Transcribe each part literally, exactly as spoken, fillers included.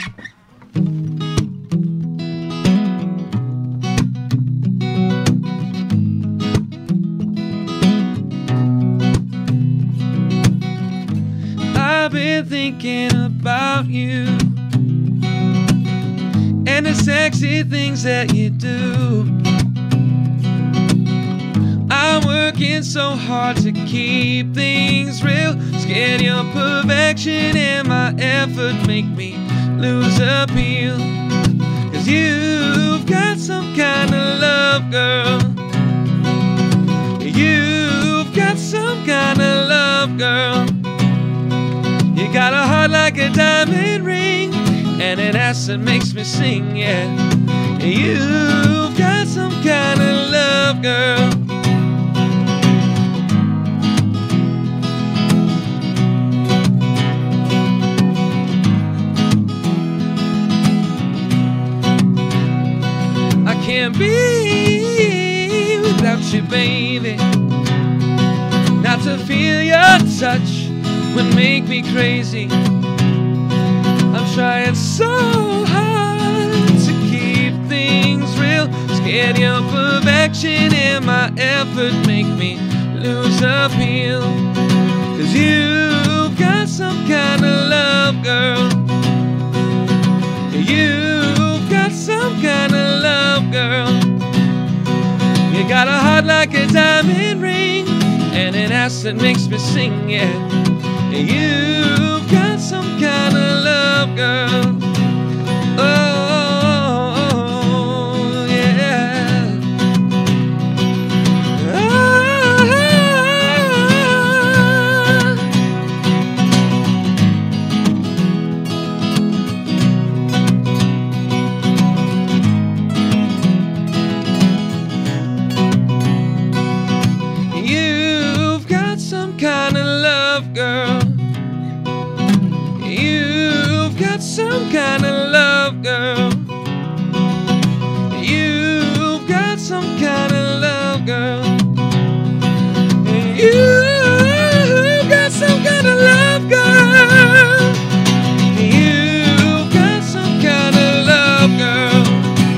I've been thinking about you and the sexy things that you do. I'm working so hard to keep things real. Scared your perfection and my effort make me lose appeal. Cause you've got some kind of love, girl. You've got some kind of love, girl. You got a heart like a diamond ring and an ass that makes me sing, yeah. You've got some kind of love, girl. I can't be without you, baby. Not to feel your touch would make me crazy. I'm trying so hard to keep things real. Scared your perfection and my effort make me lose appeal. Cause you've got some kind of love, girl. You've got some kind of love, girl. You got a heart like a diamond ring and an ass that makes me sing, yeah. You've got some kind of love, girl. Oh, yeah. Oh. You've got some kind of love, girl. You've got some kind of love, girl. You've got some kind of love, girl. You've got some kind of love, girl. You've got some kind of love, girl.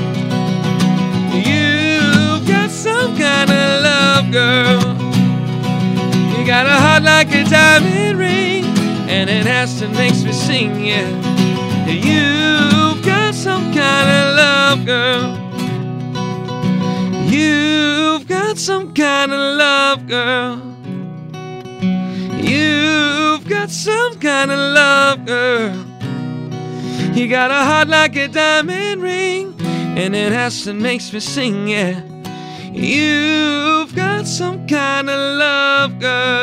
You've got some kind of love, girl. You got a heart like a diamond ring and an ass that makes me sing, yeah. You've got some kind of love, girl. You've got some kind of love, girl. You've got some kind of love, girl. You got a heart like a diamond ring and an ass that makes me sing, yeah. You've got some kind of love, girl.